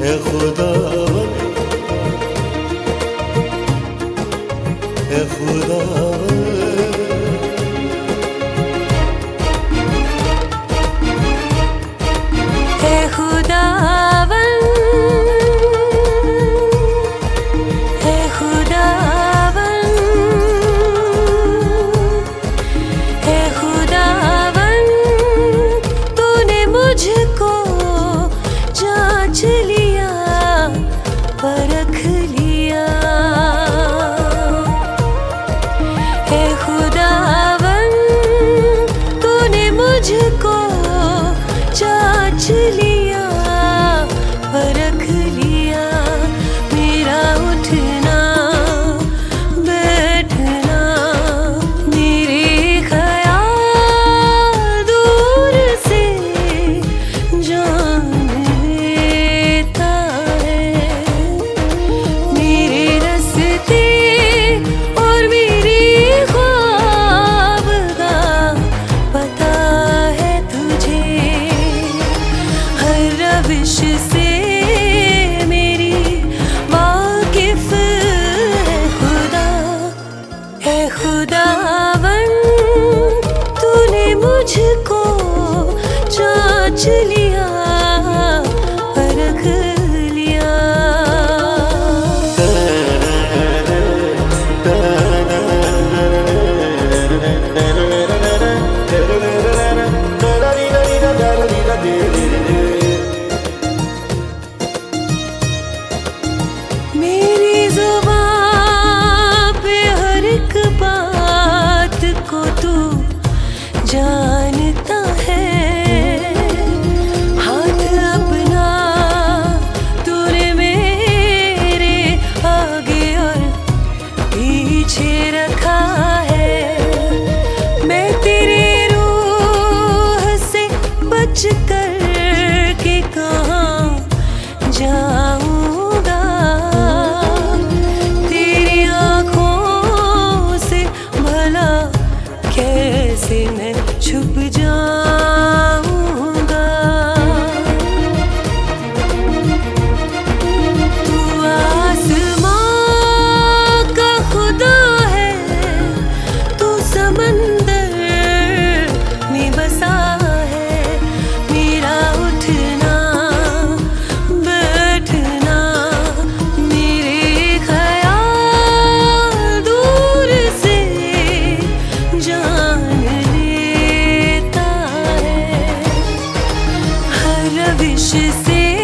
है खुदावन, है खुदावन। परख लिया है खुदावन, तूने मुझको जांच लिया, परख लिया। मेरा उठना बैठना, मेरे ख्याल दूर से जान लेता है। मेरे रास्ते और मेरी ख्वाब का पता है तुझे, हर रविश से मेरी वाकिफ है खुदा, है खुदावन, तूने मुझको जांच लिया, परख लिया। मेरी ज़ुबान पे हर एक बात को तू जानता है, हाथ अपना तूने मेरे आगे और पीछे रखा है। मैं तेरी रूह से बच कर के कहाँ जाऊंगा, तेरी आँखों से भला कैसे मैं छुप जाऊंगा। तू आसमां का खुदा है, तू समंदर में बसा है। मेरा उठना बैठना, मेरे ख्याल दूर से जान लेता है, हर रविश से